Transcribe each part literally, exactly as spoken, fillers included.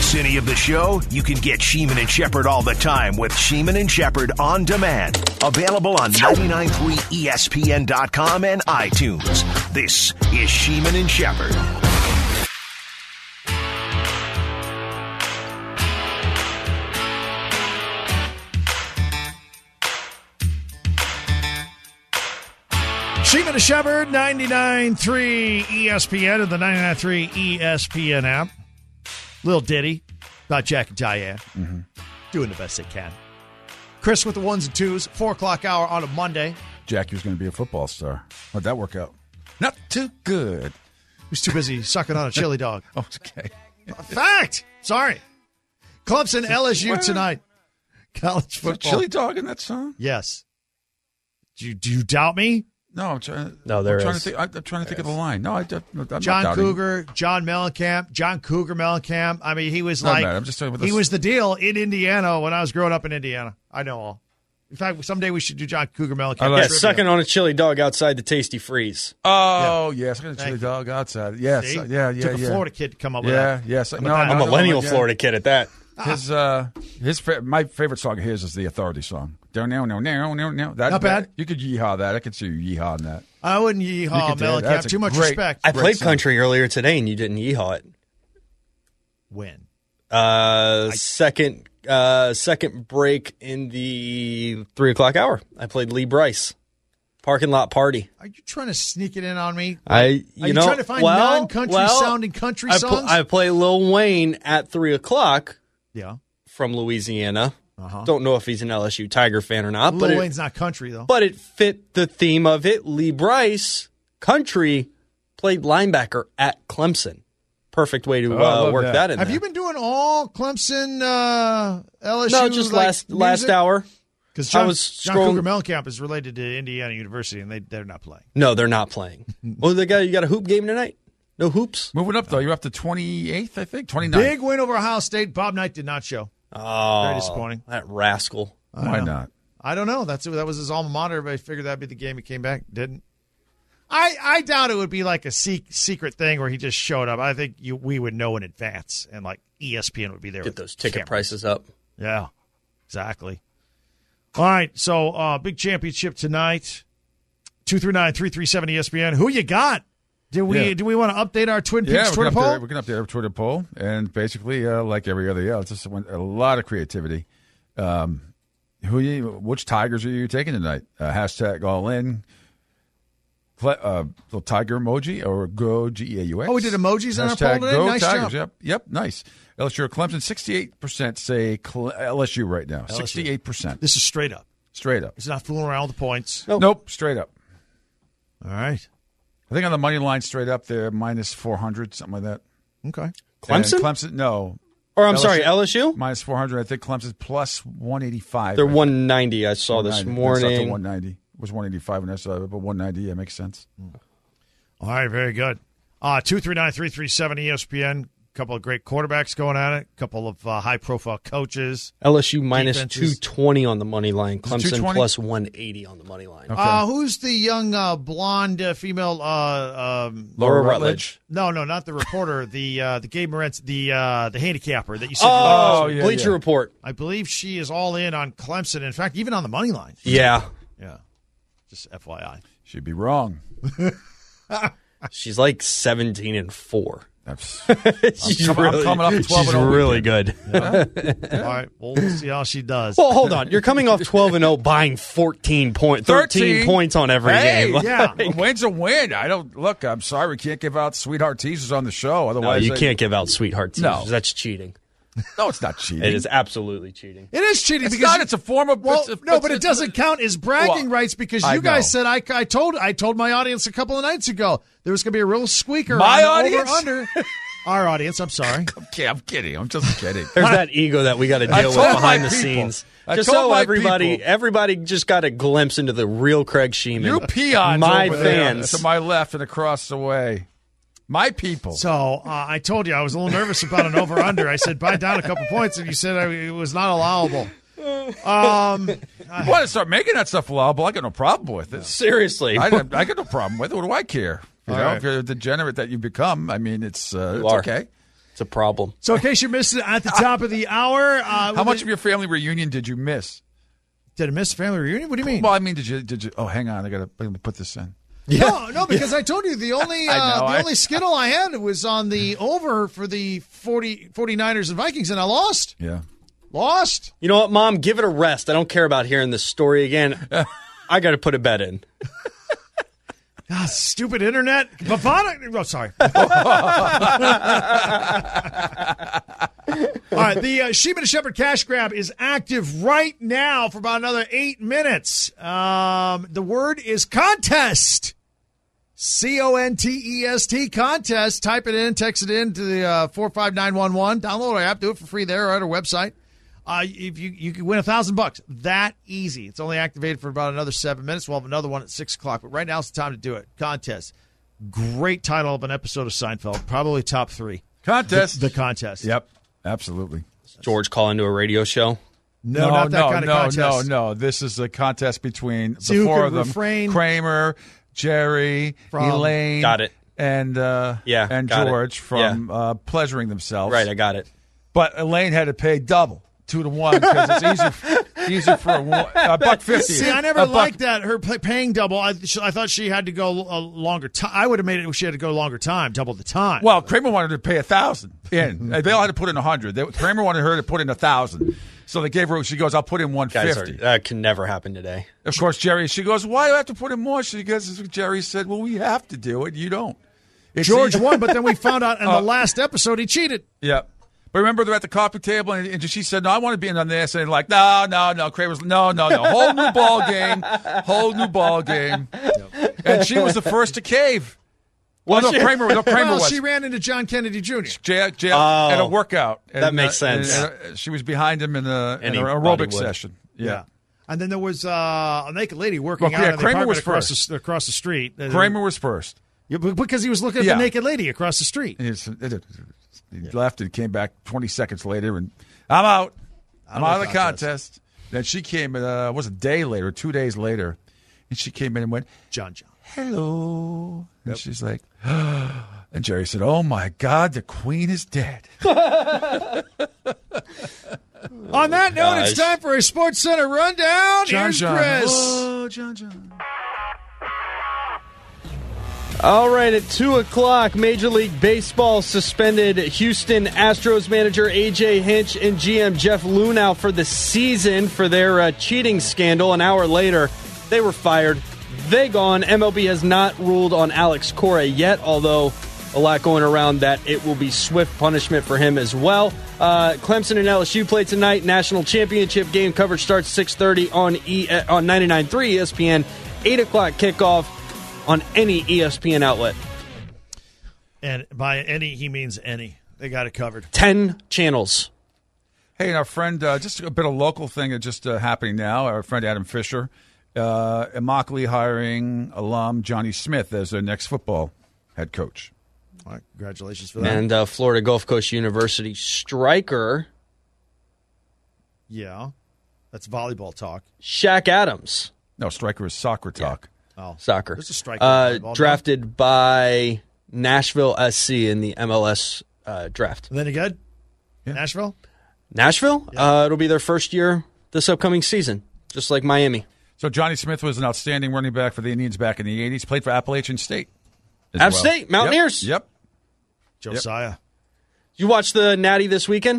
Miss any of the show? You can get Sheeman and Shepherd all the time with Sheeman and Shepherd On Demand. Available on ninety-nine point three E S P N dot com and iTunes. This is Sheeman and Shepherd. Sheeman and Shepherd, ninety-nine point three E S P N and the ninety-nine point three E S P N app. Little ditty about Jack and Diane. Mm-hmm. Doing the best they can. Chris with the ones and twos, four o'clock hour on a Monday. Jackie was going to be a football star. How'd that work out? Not too good. He was too busy sucking on a chili dog. Oh, it's okay. Fact. Sorry. Clemson, L S U tonight. College football. What, chili dog in that song? Yes. Do you, do you doubt me? No, I'm trying. No, there I'm trying is. To think, I'm trying to think of the line. No, I, I'm not John doubting. Cougar, John Mellencamp, John Cougar Mellencamp. I mean, he was Not like, bad. I'm just talking about he this. was the deal in Indiana when I was growing up in Indiana. I know all. In fact, someday we should do John Cougar Mellencamp. I like- Yeah, Trivia. sucking on a chili dog outside the Tasty Freeze. Oh, yeah. yes. I'm going to Thank chili you. dog outside. Yes. See? yeah, yeah, Took a yeah. Florida kid to come up with Yeah, that. yes. No, that? no, A no, millennial yeah. Florida kid at that. His, uh, his, fa- my favorite song of his is the Authority song. No, no, no, no, no, no. That, Not bad. That, you could yeehaw that. I could see you yeehaw that. I wouldn't yeehaw You could do it. Mellencamp. That's a Too much great- respect. I Great played song. country earlier today, and you didn't yeehaw it. When? Uh, second, uh, second break in the three o'clock hour. I played Lee Bryce. Parking lot party. Are you trying to sneak it in on me? I, Are you you know, trying to find well, non-country well, sounding country I, pl- songs? I play Lil Wayne at three o'clock yeah. from Louisiana. Uh-huh. Don't know if he's an L S U Tiger fan or not, Lil but it, Wayne's not country, though. but it fit the theme of it. Lee Bryce, country, played linebacker at Clemson. Perfect way to Oh, I uh, love work that. that, in Have there. you been doing all Clemson, uh, L S U? No, just like, last last music? hour. Because I John, was John scrolling- Cougar Mellencamp is related to Indiana University, and they, they're not playing. No, they're not playing. Oh, they got you got a hoop game tonight? No hoops? Moving up, though. You're up to twenty-eighth, I think? twenty-ninth. Big win over Ohio State. Bob Knight did not show. Oh, Very disappointing. That rascal. Why not? I don't know. That's that was his alma mater, but I figured that'd be the game he came back. Didn't. I, I doubt it would be like a sec- secret thing where he just showed up. I think you, we would know in advance, and like E S P N would be there. Get with those ticket cameras. prices up. Yeah, exactly. All right, so uh, big championship tonight. two three nine, three three seven E S P N. Who you got? Do we Yeah. do we want to update our Twin Peaks Yeah, we're Twitter going poll? to update our Twitter poll, and basically, uh, like every other year, it's just one- a lot of creativity. Um, who you? Which Tigers are you taking tonight? Uh, hashtag all in. Cle- uh, little tiger emoji or go G E A U X. Oh, we did emojis on our poll Hashtag today? Go Nice Tigers. job. Yep, yep, nice. L S U or Clemson, sixty-eight percent say Cle- L S U right now. L S U. sixty-eight percent. This is straight up. Straight up. It's not fooling around with the points. Nope. Nope, straight up. All right. I think on the money line, straight up, they're minus four hundred, something like that. Okay. Clemson? And Clemson, no. Or I'm L S U sorry, L S U? Minus four hundred. I think Clemson's plus one eighty-five. They're one ninety. I saw this one ninety. morning. one ninety. It was one eighty-five when I saw it, but one ninety, yeah, makes sense. All right, very good. Uh, two three nine, three three seven E S P N. A couple of great quarterbacks going at it. A couple of uh, high-profile coaches. L S U minus Defenses. two twenty on the money line. it Clemson two twenty? plus one eighty on the money line. Okay. Uh, who's the young uh, blonde uh, female? Uh, um, Laura Rutledge. no, no, not the reporter. the uh, the Gabe Moretz, the uh, the handicapper that you said. Oh, yeah, Bleacher yeah. Report. I believe she is all in on Clemson. In fact, even on the money line. Yeah. Yeah, just F Y I. She'd be wrong. She's like seventeen and four. That's, She's I'm coming- I'm really, coming off a twelve she's and oh really good. All right, well, we'll see how she does. Well, hold on. You're coming off twelve and oh, buying fourteen point, thirteen thirteen points on every Hey, game. yeah. A win's a win. I don't look. I'm sorry, we can't give out sweetheart teasers on the show. No, Otherwise, you I- can't give out sweetheart teasers. No. That's cheating. No, it's not cheating. It is absolutely cheating. It is cheating It's because not. It's a form of. well, it's a- no, it's but a- it doesn't count as bragging Well, rights because I you guys know. said I, I told I told my audience a couple of nights ago there was going to be a real squeaker. My on the audience? over under. Our audience. I'm sorry. Okay, I'm kidding. I'm just kidding. There's that ego that we got to I deal with told behind my the people. scenes. I Just told so my everybody, people. everybody just got a glimpse into the real Craig Sheeman. You peons my over there fans. to my left and across the way. My people. So uh, I told you I was a little nervous about an over under. I said buy down a couple points, and you said I, it was not allowable. Um, you want to start making that stuff allowable? I got no problem with it. Seriously, I, I got no problem with it. What do I care? You All know, right. if you're a degenerate that you become, I mean, it's uh, You it's are. okay. It's a problem. So in case you missed it at the top of the hour. Uh, How much of your family reunion did you miss? Did I miss a family reunion? What do you mean? Well, I mean, did you? Did you? Oh, hang on. I got to put this in. Yeah. No, no, because I told you the only uh, know, the I- only skittle I had was on the over for the forty, 49ers and Vikings, and I lost. Yeah. Lost. You know what, Mom? Give it a rest. I don't care about hearing this story again. I got to put a bet in. Ah, stupid internet. Bavana. Oh, sorry. All right, the uh, Sheeman and Shepherd cash grab is active right now for about another eight minutes. Um, the word is contest. C O N T E S T, contest. Type it in, text it in to the uh, four five nine one one. Download our app, do it for free there or at our website. Uh, if you you can win a thousand bucks, that easy. It's only activated for about another seven minutes. We'll have another one at six o'clock, but right now it's the time to do it. Contest, great title of an episode of Seinfeld, probably top three. Contest. The, the contest. Yep. Absolutely. George call into a radio show. No, not that no, kind of no, contest. No, no, This is a contest between See the who four can of them: refrain Kramer, Jerry, from- Elaine, Got it. and uh, Yeah, and got it. George from uh, pleasuring themselves. Right, I got it. But Elaine had to pay double, two to one, because it's easier, easier for a, one- a buck fifty. See, I never A buck- liked that. Her pay- paying double. I, sh- I thought she had to go a longer time. I would have made it. She had to go longer time, double the time. Well, Kramer wanted to pay a thousand in. They all had to put in a hundred. Kramer wanted her to put in a thousand, so they gave her. She goes, "I'll put in one Guys, fifty." are, that can never happen today. Of course, Jerry. She goes, "Why do I have to put in more?" She goes, "Jerry said, well, we have to do it. You don't." It's George easy- won, but then we found out in Uh, the last episode he cheated. Yeah. But remember, they're at the coffee table, and, and she said, "No, I want to be in on this." And like, no, no, no. Kramer's, no, no, no. Whole new ball game. Whole new ball game. And she was the first to cave. Well, no, she? Kramer, no, Kramer Well, was. she ran into John Kennedy Junior Jail, jail, Oh, at a workout. And, that makes uh, and, sense. uh, she was behind him in, a, in an Anybody aerobic would. session. Yeah. And then there was uh, a naked lady working Well, out yeah, in the Kramer apartment was across first. the, across the street. Uh, Kramer was first. yeah, but- because he was looking at Yeah. the naked lady across the street. He, was- he left and came back twenty seconds later, and I'm out. I'm out of the contest. Then she came, uh, was a day later, two days later, and she came in and went, John John. hello. And she's like, and Jerry said, oh my God, the queen is dead. On that note, it's Gosh. time for a Sports Center rundown. John Here's John. Chris. Oh, John John. All right, at two o'clock, Major League Baseball suspended Houston Astros manager A J Hinch and G M Jeff Lunau for the season for their uh, cheating scandal. An hour later, they were fired. They gone. M L B has not ruled on Alex Cora yet, although a lot going around that it will be swift punishment for him as well. Uh, Clemson and L S U play tonight. National championship game coverage starts six thirty on e- on ninety-nine point three E S P N. eight o'clock kickoff on any E S P N outlet. And by any, he means any. They got it covered. ten channels. Hey, and our friend, uh, just a bit of local thing that's just uh, happening now. Our friend Adam Fisher, uh, Immokalee hiring alum Johnny Smith as their next football head coach. All right, congratulations for that. And uh, Florida Gulf Coast University striker Yeah, that's volleyball talk. Shaq Adams, No, striker is soccer talk. Oh, soccer, There's a striker uh, in volleyball, no? drafted by Nashville S C in the M L S uh, draft. And then you good? Yeah. Nashville? Nashville, uh, it'll be their first year this upcoming season, just like Miami. So Johnny Smith was an outstanding running back for the Indians back in the eighties. Played for Appalachian State. as App well. State, Mountaineers. Yep. yep. Josiah? You watch the Natty this weekend?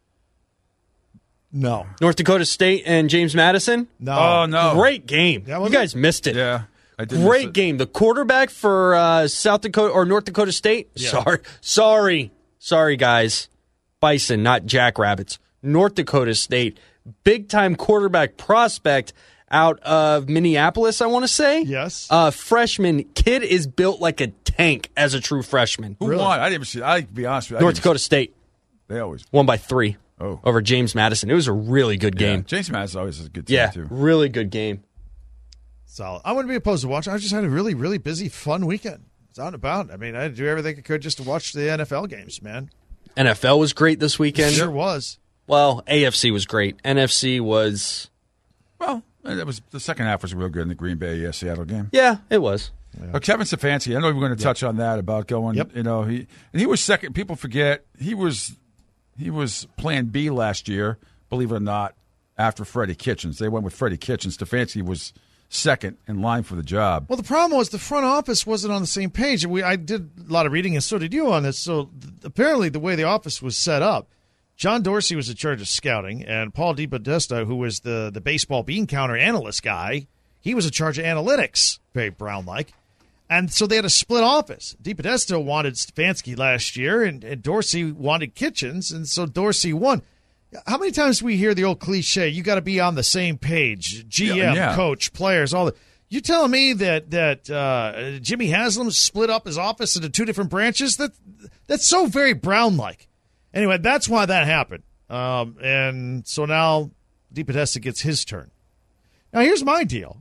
No. North Dakota State and James Madison. No. Oh, no. Great game. Yeah, you was guys missed it. Yeah. I did miss Great it. game. The quarterback for uh, South Dakota or North Dakota State. Yeah. Sorry, sorry, sorry, guys. Bison, not Jackrabbits. North Dakota State, big time quarterback prospect out of Minneapolis. I want to say Yes. Uh, freshman kid is built like a tank as a true freshman. Who Really? won? I didn't see. I be honest with you. I North didn't Dakota State see- They always. won by three Oh. over James Madison. It was a really good Yeah. game. James Madison always is a good team Yeah, too. really good game. Solid. I wouldn't be opposed to watching. I just had a really, really busy, fun weekend. It's out and about. I mean, I had to do everything I could just to watch the N F L games, man. N F L was great this weekend. Sure was. Well, A F C was great. N F C was, Well, that was the second half was real good in the Green Bay uh, Seattle game. yeah, it was. Yeah. Uh, Kevin Stefanski, I know we're going to touch yep. on that about going. Yep. You know, he and he was second. People forget he was he was Plan B last year. Believe it or not, after Freddie Kitchens, they went with Freddie Kitchens. Stefanski was second in line for the job. Well, the problem was the front office wasn't on the same page. We I did a lot of reading, and so did you on this. So th- apparently, the way the office was set up, John Dorsey was in charge of scouting, and Paul DePodesta, who was the the baseball bean counter analyst guy, he was in charge of analytics. Very Brown-like. And so they had a split office. DePodesta wanted Stefanski last year, and, and Dorsey wanted Kitchens, and so Dorsey won. How many times do we hear the old cliche, you got to be on the same page, G M, yeah, yeah. coach, players, all that. You telling me that that uh, Jimmy Haslam split up his office into two different branches? That That's so very Brown-like. Anyway, that's why that happened. Um, and so now DePodesta gets his turn. Now, here's my deal.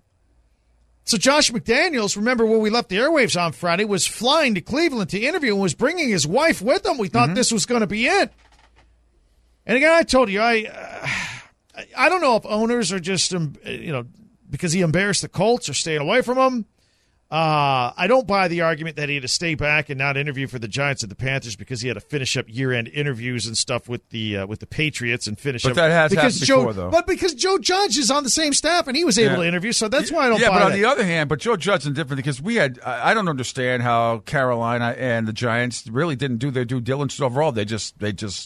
So Josh McDaniels, remember when we left the airwaves on Friday, was flying to Cleveland to interview and was bringing his wife with him. We thought mm-hmm. this was going to be it. And again, I told you, I uh, I don't know if owners are just, um, you know, because he embarrassed the Colts or staying away from them. Uh, I don't buy the argument that he had to stay back and not interview for the Giants and the Panthers because he had to finish up year-end interviews and stuff with the uh, with the Patriots and finish but up. But that has because happened Joe, before, though. But because Joe Judge is on the same staff and he was able yeah. to interview, so that's why I don't yeah, buy but on that. the other hand, but Joe Judge is different because we had, I don't understand how Carolina and the Giants really didn't do their due diligence overall. They just, they just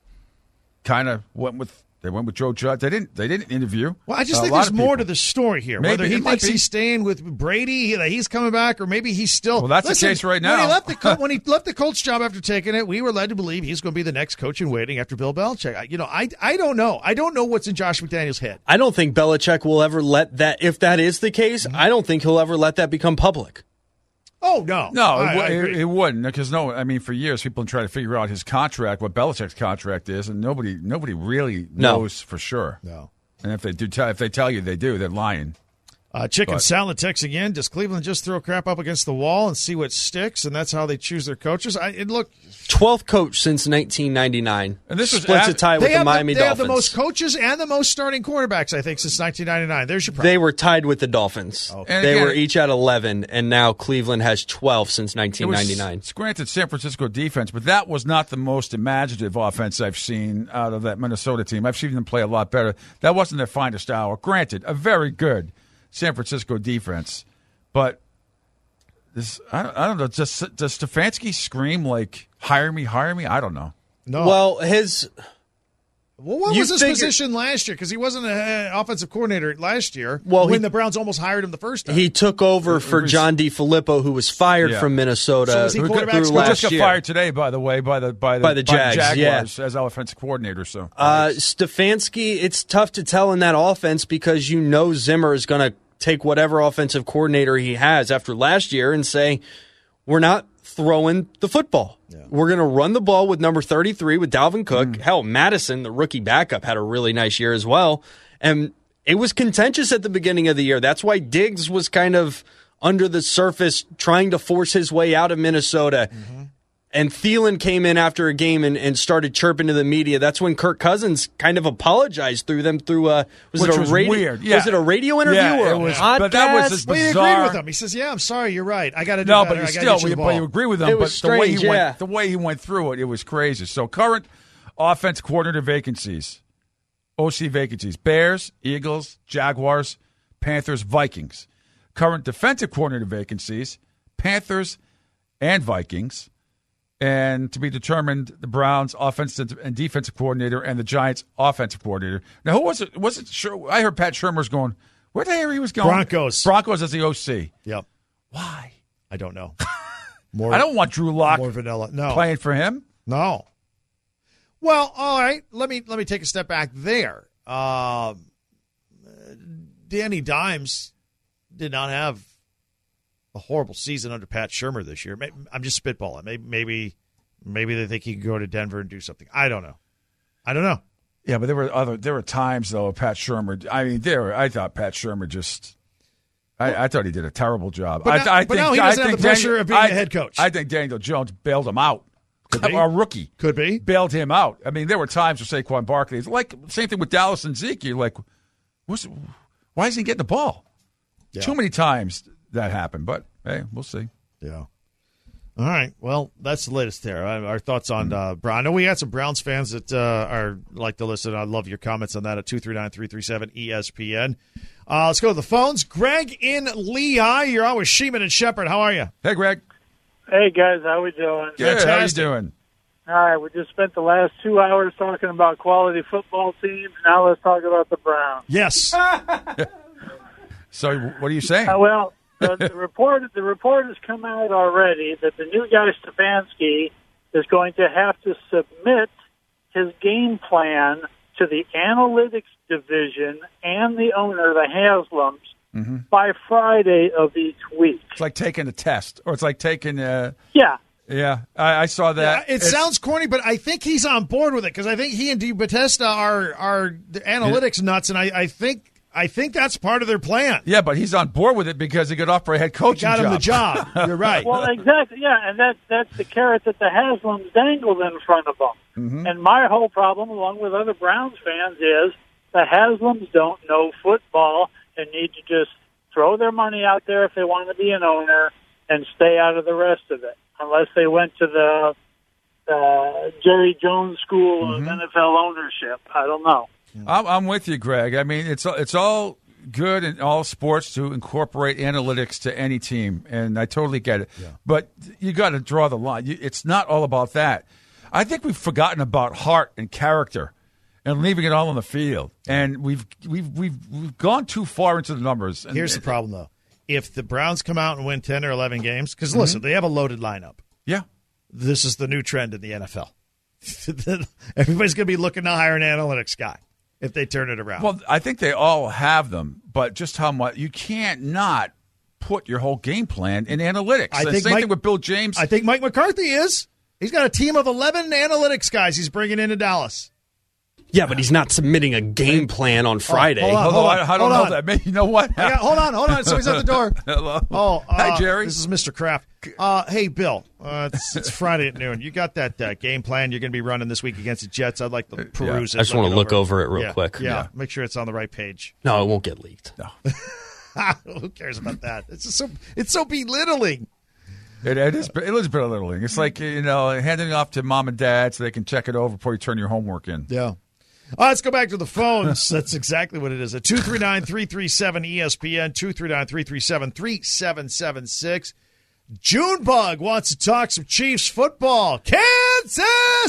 kind of went with, They went with Joe Judge. They didn't. They didn't interview. Well, I just uh, think there's more to the story here. Maybe, Whether he thinks be. he's staying with Brady, that he's coming back, or maybe he's still. Well, that's Listen, the case right now. When he left the when he left the Colts job after taking it, we were led to believe he's going to be the next coach in waiting after Bill Belichick. I, you know, I I don't know. I don't know what's in Josh McDaniels' head. I don't think Belichick will ever let that. If that is the case, mm-hmm. I don't think he'll ever let that become public. Oh, no. No, I, it, I it, it wouldn't. Because, no, I mean, for years, people try to figure out his contract, what Belichick's contract is, and nobody nobody really no. knows for sure. No. And if they do, tell, if they tell you they do, they're lying. Uh, Chicken but. Salad texts again. Does Cleveland just throw crap up against the wall and see what sticks, and that's how they choose their coaches? I it look twelfth coach since nineteen ninety-nine. And this was splits at, a tie with the Miami the, they Dolphins. They have the most coaches and the most starting quarterbacks, I think, since nineteen ninety-nine. There's your problem. They were tied with the Dolphins. Okay. They again, were each at eleven, and now Cleveland has twelve since nineteen ninety-nine. It was, it's granted San Francisco defense, but that was not the most imaginative offense I've seen out of that Minnesota team. I've seen them play a lot better. That wasn't their finest hour. Granted, a very good San Francisco defense, but this I don't, I don't know. Does, does Stefanski scream like "hire me, hire me"? I don't know. No. Well, his well, what was his figure, position last year? Because he wasn't an offensive coordinator last year. Well, when he, the Browns almost hired him the first time, he took over for John DeFilippo, who was fired yeah. from Minnesota. So was he quarterback who just got year. fired today, by the way, by the by the, by the, Jags, by the Jaguars yeah. as offensive coordinator. So, uh, Stefanski, it's tough to tell in that offense because you know Zimmer is going to take whatever offensive coordinator he has after last year and say, we're not throwing the football. Yeah. We're going to run the ball with number thirty-three with Dalvin Cook. Mm. Hell, Madison, the rookie backup, had a really nice year as well. And it was contentious at the beginning of the year. That's why Diggs was kind of under the surface trying to force his way out of Minnesota. Mm-hmm. And Thielen came in after a game and, and started chirping to the media. That's when Kirk Cousins kind of apologized through them through a was Which it a was radio weird. Yeah. was it a radio interview yeah, or it a was, podcast? But that was just well, he bizarre. agreed with him. He says, "Yeah, I'm sorry, you're right. I got to do no, better. but you I still, you, you, but you agree with him. It but was the way he strange, yeah. went, the way he went through it, it was crazy. So current offense coordinator vacancies, O C vacancies: Bears, Eagles, Jaguars, Panthers, Vikings. Current defensive coordinator vacancies: Panthers and Vikings. And to be determined, the Browns' offensive and defensive coordinator and the Giants' offensive coordinator. Now, who was it? Was it sure? I heard Pat Shurmur's going. Where the hell he was going? Broncos. Broncos as the O C. Yep. Why? I don't know. More. I don't want Drew Lock more vanilla. No. playing for him. No. Well, all right. Let me let me take a step back there. Um, Danny Dimes did not have a horrible season under Pat Shurmur this year. I'm just spitballing. Maybe, maybe, maybe they think he can go to Denver and do something. I don't know. I don't know. Yeah, but there were other. There were times though. Pat Shurmur. I mean, there. I thought Pat Shurmur just. I, I thought he did a terrible job. But, I, now, I but think, now he doesn't I have think the pressure Daniel, of being I, a head coach. I think Daniel Jones bailed him out. Could be. A rookie could be bailed him out. I mean, there were times with Saquon Barkley. It's like same thing with Dallas and Zeke. You're like, what's, why isn't he getting the ball? Yeah. Too many times that happened, but. hey, we'll see. Yeah. All right. Well, that's the latest there. Our thoughts on uh, Brown. I know we had some Browns fans that uh, are like to listen. I love your comments on that at two three nine, three three seven, E S P N. Uh, let's go to the phones. Greg in Lehigh. You're on with Sheeman and Shepard. How are you? Hey, Greg. Hey, guys. How we doing? Good. How you Fantastic. doing? All right. We just spent the last two hours talking about quality football teams. Now let's talk about the Browns. Yes. So what are you saying? Uh, well, the, the report the report has come out already that the new guy, Stefanski, is going to have to submit his game plan to the analytics division and the owner, the Haslams, Mm-hmm. by Friday of each week. It's like taking a test, or it's like taking uh Yeah. Yeah, I, I saw that. it It's- sounds corny, but I think he's on board with it because I think he and Di Battista are are the analytics nuts, and I, I think I think that's part of their plan. Yeah, but he's on board with it because he got off for a head coaching Got him job. the job. You're right. Well, exactly, yeah, and that that's the carrot that the Haslams dangled in front of them. Mm-hmm. And my whole problem, along with other Browns fans, is the Haslams don't know football and need to just throw their money out there if they want to be an owner and stay out of the rest of it, unless they went to the uh, Jerry Jones School Mm-hmm. of N F L ownership. I don't know. I'm, I'm with you, Greg. I mean, it's it's all good in all sports to incorporate analytics to any team, and I totally get it. But you got to draw the line. You, it's not all about that. I think we've forgotten about heart and character, and leaving it all on the field. And we've we've we've we've gone too far into the numbers. And, Here's the problem, though. If the Browns come out and win ten or eleven games, because, listen, they have a loaded lineup. Yeah. This is the new trend in the N F L. Everybody's going to be looking to hire an analytics guy if they turn it around. Well, I think they all have them, but just how much you can't not put your whole game plan in analytics. I the think same Mike- thing with Bill James. I think Mike McCarthy is. He's got a team of eleven analytics guys he's bringing into Dallas. Yeah, but he's not submitting a game plan on Friday. hold on. Although I, I don't hold know on. that. Maybe, you know what? I got, hold on, hold on. Somebody's at the door. Hello. Oh, uh, Hi, Jerry. This is Mister Kraft. Uh, hey, Bill. Uh, it's, it's Friday at noon. You got that uh, game plan you're going to be running this week against the Jets? I'd like to peruse I it. just want to look over. over it real Yeah, quick. Yeah, Yeah. make sure it's on the right page. No, it won't get leaked. No. Who cares about that? It's just so it's so belittling. It, it is. It is belittling. It's like, you know, handing it off to mom and dad so they can check it over before you turn your homework in. Yeah. Uh, let's go back to the phones. That's exactly what it is. At two three nine, three three seven, E S P N, two three nine, three three seven, three seven seven six. Junebug wants to talk some Chiefs football. Kansas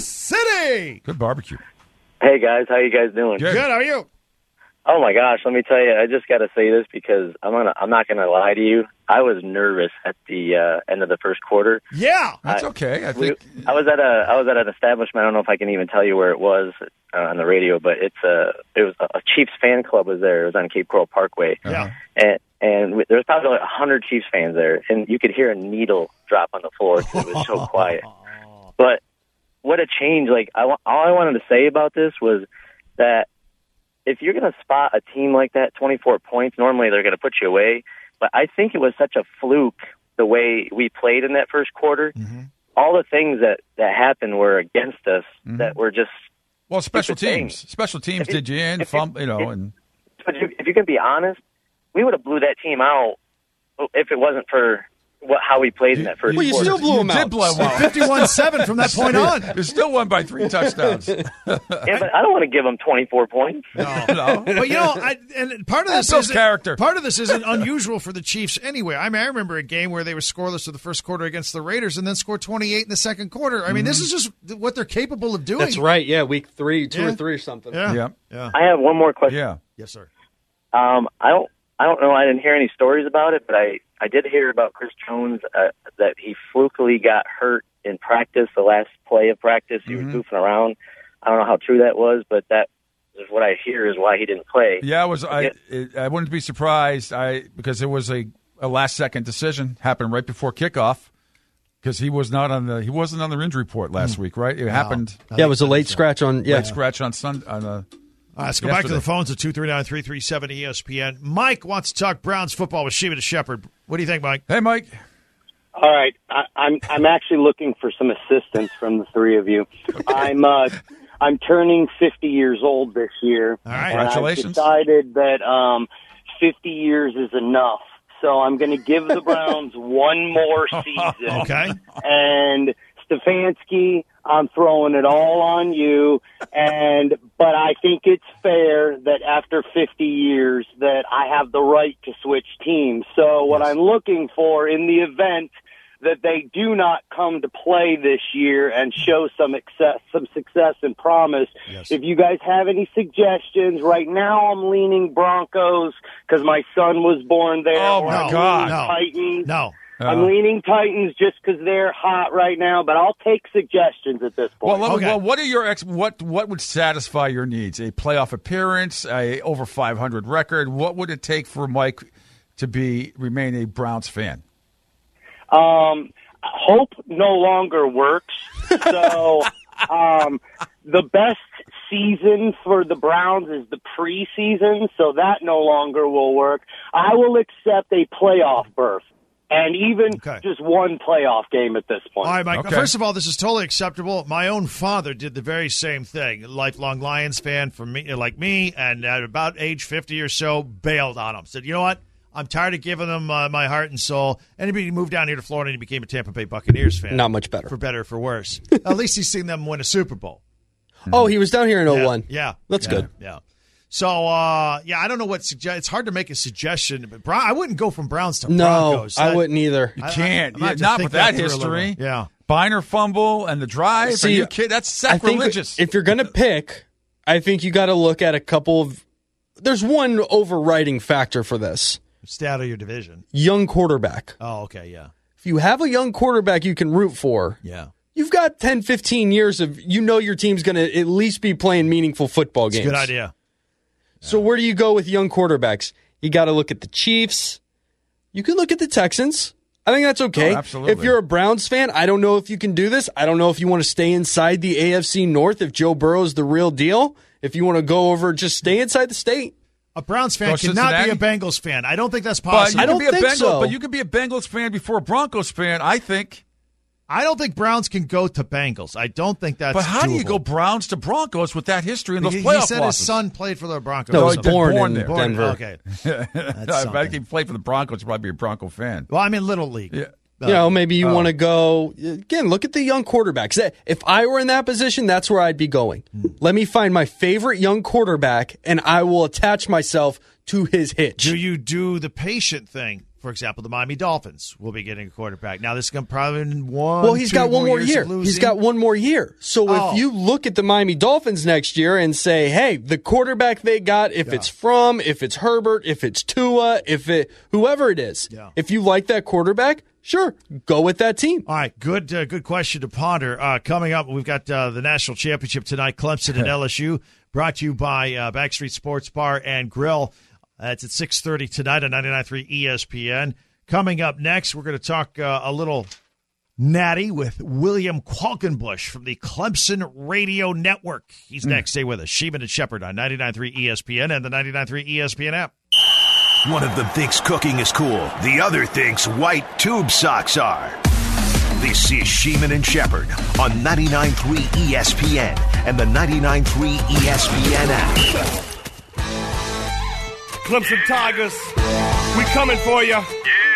City. Good barbecue. Hey guys, how you guys doing? Good. Good. How are you? Oh my gosh, let me tell you, I just got to say this because I'm gonna, I'm not gonna lie to you. I was nervous at the uh, end of the first quarter. Yeah. That's I- okay. I We, think. I was at a, I was at an establishment. I don't know if I can even tell you where it was uh, on the radio, but it's a, it was a Chiefs fan club was there. It was on Cape Coral Parkway, Yeah. and and we, there was probably like a hundred Chiefs fans there, and you could hear a needle drop on the floor 'cause it was so quiet. But what a change! Like I, wa- all I wanted to say about this was that if you're going to spot a team like that, twenty-four points, normally they're going to put you away. But I think it was such a fluke the way we played in that first quarter. Mm-hmm. All the things that, that happened were against us that were just. Well, special It's the thing. teams. Special teams If you- did you in, if you- fum, you know, if- and But you, if you can be honest, we would have blew that team out if it wasn't for what how we played in that first Well, you quarter. still blew you them did out. blow them out. fifty-one seven from that point on. You still won by three touchdowns. Yeah, but I don't want to give them twenty-four points. no. But you know, I, and part of this That's is character. Part of this isn't unusual for the Chiefs anyway. I mean, I remember a game where they were scoreless for the first quarter against the Raiders, and then scored twenty-eight in the second quarter. I mean, this is just what they're capable of doing. That's right. Yeah, week three, two Yeah. or three or something. Yeah. Yeah. Yeah. I have one more question. Yeah. Yes, sir. Um, I don't, I don't know. I didn't hear any stories about it, but I, I did hear about Chris Jones uh, that he flukily got hurt in practice. The last play of practice, he Mm-hmm. was goofing around. I don't know how true that was, but that is what I hear is why he didn't play. Yeah, it was. I Yeah. it, I wouldn't be surprised. I because it was a, a last second decision happened right before kickoff because he was not on the he wasn't on the injury report last week. Right, it happened. Yeah, it was a late scratch on. Yeah, Late scratch on Sun on uh, All right, let's go back to Yesterday. the phones at two three nine, three three seven, E S P N. Mike wants to talk Browns football with Sheba to Shepherd. What do you think, Mike? Hey, Mike. All right, I, I'm I'm actually looking for some assistance from the three of you. I'm uh, I'm turning fifty years old this year. All right. and Congratulations. I've decided that um, fifty years is enough. so I'm going to give the Browns one more season. Okay. And Stefanski, I'm throwing it all on you. And but I think it's fair that after fifty years that I have the right to switch teams. So what I'm looking for in the event that they do not come to play this year and show some success, some success and promise. Yes. If you guys have any suggestions, right now I'm leaning Broncos because my son was born there. Oh, or my I'm God. leaning No. Titans. No. I'm Uh, leaning Titans just because they're hot right now, but I'll take suggestions at this Well, point. let me- Okay. well, what are your ex? What what would satisfy your needs? A playoff appearance, a over five hundred record. What would it take for Mike to be remain a Browns fan? Um, hope no longer works. So um, the best season for the Browns is the preseason, so that no longer will work. I will accept a playoff berth. And even Okay. just one playoff game at this point. All right, Mike. Okay. First of all, this is totally acceptable. My own father did the very same thing. Lifelong Lions fan from me, like me, and at about age fifty or so, bailed on him. Said, you know what? I'm tired of giving them uh, my heart and soul. And he moved down here to Florida and he became a Tampa Bay Buccaneers fan. Not much better. For better or for worse. At least he's seen them win a Super Bowl. Oh, he was down here in oh Yeah, one. Yeah. That's Yeah, good. Yeah. So, uh, yeah, I don't know what suggest. It's hard to make a suggestion. But Brown, I wouldn't go from Browns to No, Broncos. I That- wouldn't either. You I- can't. I might Yeah, have to not think with that that through a little history. bit. Yeah. Biner fumble and the drive. See, Are you kidding? That's I think sacrilegious. if you're going to pick, I think you got to look at a couple of. There's one overriding factor for this: Stay out of your division. young quarterback. Oh, okay, yeah. If you have a young quarterback you can root for, Yeah. you've got ten, fifteen years of, you know, your team's going to at least be playing meaningful football It's a games. good idea. So where do you go with young quarterbacks? You got to look at the Chiefs. You can look at the Texans. I think that's okay. Oh, absolutely. If you're a Browns fan, I don't know if you can do this. I don't know if you want to stay inside the A F C North if Joe Burrow's the real deal. If you want to go over, just stay inside the state. A Browns fan Go cannot be a Cincinnati? Bengals fan. I don't think that's but possible. you I can don't be a think Bengals, so. But you can be a Bengals fan before a Broncos fan. I think. I don't think Browns can go to Bengals. I don't think that's But how do you doable. go Browns to Broncos with that history and those He, he playoff said losses? his son played for the Broncos. No, No, he he was did born, born in there. Born- Denver. Okay. That's if I something. can play for the Broncos, you'd probably be a Bronco fan. Well, I'm in Little League. Yeah. Uh, You know, maybe you Oh. want to go, again, look at the young quarterbacks. That- If I were in that position, that's where I'd be going. Let me find my favorite young quarterback, and I will attach myself to his hitch. Do you do the patient thing? For example, the Miami Dolphins will be getting a quarterback. Now, this is going to probably in one. Well, he's two got one more years year. of losing. He's got one more year. So Oh. if you look at the Miami Dolphins next year and say, hey, the quarterback they got, if Yeah. it's Fromm, if it's Herbert, if it's Tua, if it whoever it is, Yeah. if you like that quarterback, sure, go with that team. All right, good uh, good question to ponder. Uh, coming up, we've got uh, the national championship tonight, Clemson and L S U, brought to you by uh, Backstreet Sports Bar and Grill. Uh, it's at six thirty tonight on ninety-nine point three E S P N. Coming up next, we're going to talk uh, a little natty with William Qualkenbush from the Clemson Radio Network. He's next. Stay with us. Sheeman and Shepherd on ninety-nine point three E S P N and the ninety-nine point three E S P N app. One of them thinks cooking is cool. The other thinks white tube socks are. This is Sheeman and Shepherd on ninety-nine point three E S P N and the ninety-nine point three E S P N app. Clemson Tigers, we coming for you.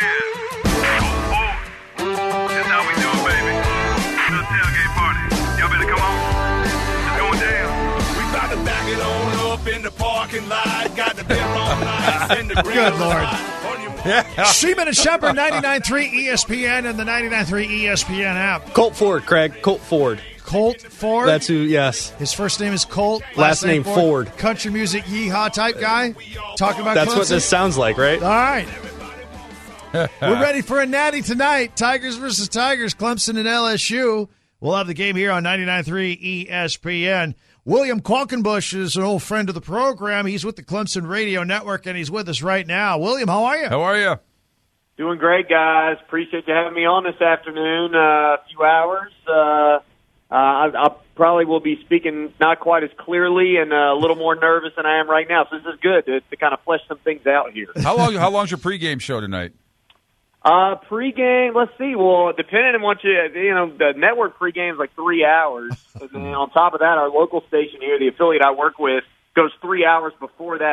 That's how we do it, baby. Little tailgate party. Y'all better come on. It's going down. We about to back it on up in the parking lot. Got the beer on ice and the grill. Good Lord. On your- Sheeman and Shepherd, ninety-nine point three E S P N and the ninety-nine point three E S P N app. Colt Ford, Craig. Colt Ford. Colt Ford. That's who, yes. His first name is Colt. Last name Ford. Country music yeehaw type guy. Talking about That's Clemson. what this sounds like, right? All right. We're ready for a natty tonight. Tigers versus Tigers, Clemson and L S U. We'll have the game here on ninety-nine point three E S P N. William Qualkenbush is an old friend of the program. He's with the Clemson Radio Network, and he's with us right now. William, how are you? How are you? Doing great, guys. Appreciate you having me on this afternoon. Uh, a few hours. Uh, uh, I, I probably will be speaking not quite as clearly and uh, a little more nervous than I am right now. So this is good to, to kind of flesh some things out here. How long? How long's your pregame show tonight? Uh, pregame, let's see. Well, depending on what you, you know, the network pregame is like three hours. And then on top of that, our local station here, the affiliate I work with, goes three hours before that. You're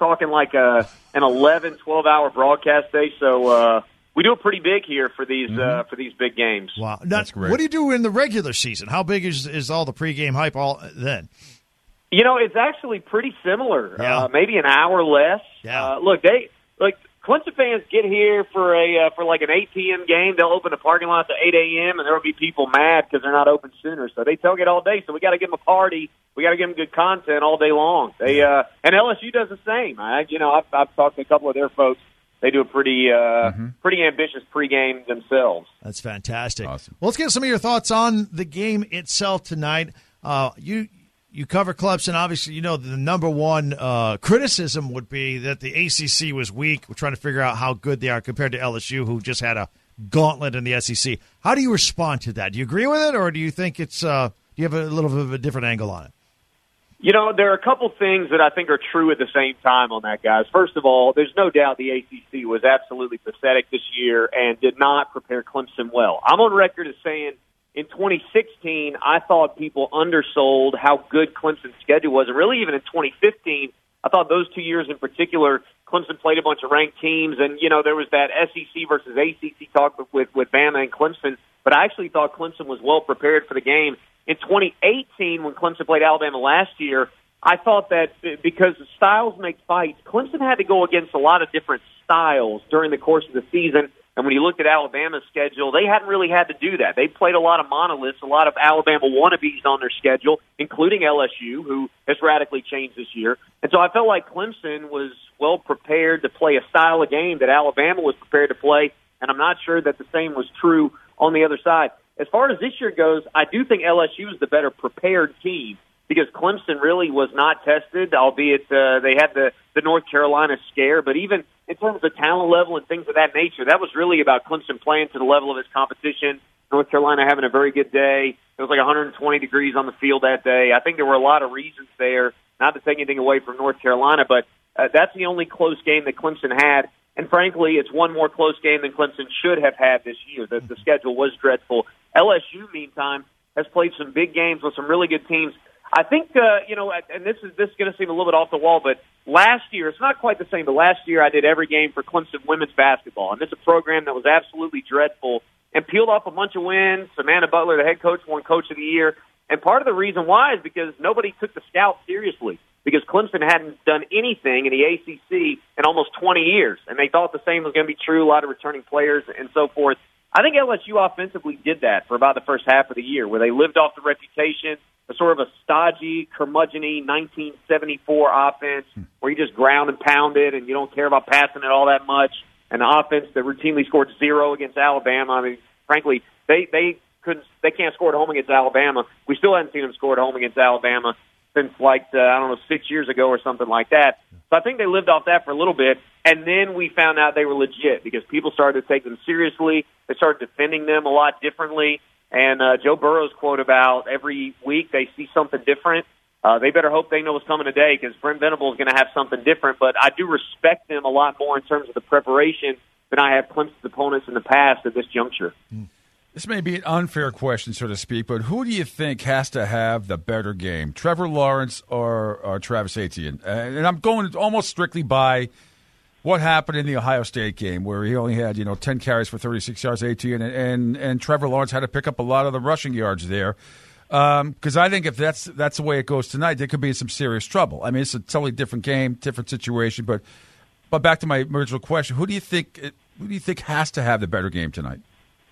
talking like a an eleven, twelve hour broadcast day. So uh, we do it pretty big here for these mm-hmm. uh, for these big games. Wow, that's great. What do you do in the regular season? How big is is all the pregame hype all then? You know, it's actually pretty similar. Yeah. Uh, maybe an hour less. Yeah. Uh, look, they like Clemson fans get here for a uh, for like an eight p.m. game. They'll open the parking lot at eight a.m. and there will be people mad because they're not open sooner. So they tailgate all day. So we got to give them a party. We got to give them good content all day long. They uh, and L S U does the same. I, you know, I've, I've talked to a couple of their folks. They do a pretty uh, mm-hmm. pretty ambitious pregame themselves. That's fantastic. Awesome. Well, let's get some of your thoughts on the game itself tonight. Uh, you. You cover Clemson. Obviously, you know the number one uh, criticism would be that the A C C was weak. We're trying to figure out how good they are compared to L S U, who just had a gauntlet in the S E C. How do you respond to that? Do you agree with it, or do you think it's uh, do you have a little bit of a different angle on it? You know, there are a couple things that I think are true at the same time on that, guys. First of all, there's no doubt the A C C was absolutely pathetic this year and did not prepare Clemson well. I'm on record as saying in twenty sixteen, I thought people undersold how good Clemson's schedule was. And really, even in twenty fifteen, I thought those two years in particular, Clemson played a bunch of ranked teams. And, you know, there was that S E C versus A C C talk with, with, with Bama and Clemson. But I actually thought Clemson was well prepared for the game. In twenty eighteen, when Clemson played Alabama last year, I thought that because styles make fights, Clemson had to go against a lot of different styles during the course of the season. And when you looked at Alabama's schedule, they hadn't really had to do that. They played a lot of monoliths, a lot of Alabama wannabes on their schedule, including L S U, who has radically changed this year. And so I felt like Clemson was well prepared to play a style of game that Alabama was prepared to play, and I'm not sure that the same was true on the other side. As far as this year goes, I do think L S U is the better prepared team because Clemson really was not tested, albeit uh, they had the, the North Carolina scare. But even in terms of talent level and things of that nature, that was really about Clemson playing to the level of its competition. North Carolina having a very good day. It was like one hundred twenty degrees on the field that day. I think there were a lot of reasons there, not to take anything away from North Carolina, but uh, that's the only close game that Clemson had. And frankly, it's one more close game than Clemson should have had this year. The, the schedule was dreadful. L S U, meantime, has played some big games with some really good teams. I think, uh, you know, and this is this is going to seem a little bit off the wall, but last year, it's not quite the same, but last year I did every game for Clemson women's basketball, and it's a program that was absolutely dreadful and peeled off a bunch of wins. Savannah Butler, the head coach, won Coach of the Year. And part of the reason why is because nobody took the scout seriously, because Clemson hadn't done anything in the A C C in almost twenty years, and they thought the same was going to be true, a lot of returning players and so forth. I think L S U offensively did that for about the first half of the year, where they lived off the reputation, a sort of a stodgy, curmudgeon-y nineteen seventy-four offense where you just ground and pound it and you don't care about passing it all that much. And the offense that routinely scored zero against Alabama. I mean, frankly, they they couldn't, they can't score at home against Alabama. We still haven't seen them score at home against Alabama since like uh, I don't know six years ago or something like that. So I think they lived off that for a little bit, and then we found out they were legit because people started to take them seriously. They started defending them a lot differently. And uh, Joe Burrow's quote about every week they see something different. Uh, they better hope they know what's coming today because Brent Venables is going to have something different. But I do respect them a lot more in terms of the preparation than I have Clemson's opponents in the past at this juncture. This may be an unfair question, so to speak, but who do you think has to have the better game, Trevor Lawrence or, or Travis Etienne? And I'm going almost strictly by what happened in the Ohio State game, where he only had, you know, ten carries for thirty-six yards, Etienne, and, and, and Trevor Lawrence had to pick up a lot of the rushing yards there. Because um, I think if that's that's the way it goes tonight, they could be in some serious trouble. I mean, it's a totally different game, different situation. But but back to my original question, who do you think who do you think has to have the better game tonight?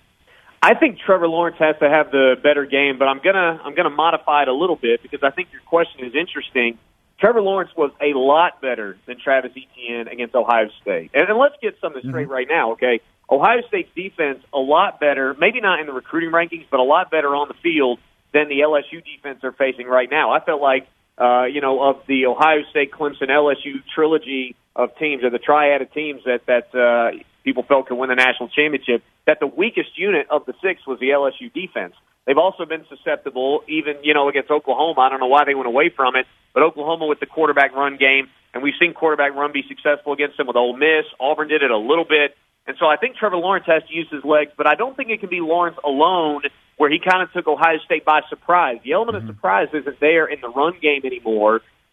I think Trevor Lawrence has to have the better game, but I'm gonna I'm gonna modify it a little bit because I think your question is interesting. Trevor Lawrence was a lot better than Travis Etienne against Ohio State. And, and let's get something straight mm-hmm. right now, okay? Ohio State's defense, a lot better, maybe not in the recruiting rankings, but a lot better on the field than the L S U defense they're facing right now. I felt like, uh, you know, of the Ohio State, Clemson, L S U trilogy of teams, or the triad of teams that, that uh, people felt could win the national championship, that the weakest unit of the six was the L S U defense. They've also been susceptible, even, you know, against Oklahoma. I don't know why they went away from it, but Oklahoma with the quarterback run game, and we've seen quarterback run be successful against them with Ole Miss. Auburn did it a little bit. And so I think Trevor Lawrence has to use his legs, but I don't think it can be Lawrence alone where he kind of took Ohio State by surprise. The element mm-hmm. of surprise isn't there in the run game anymore.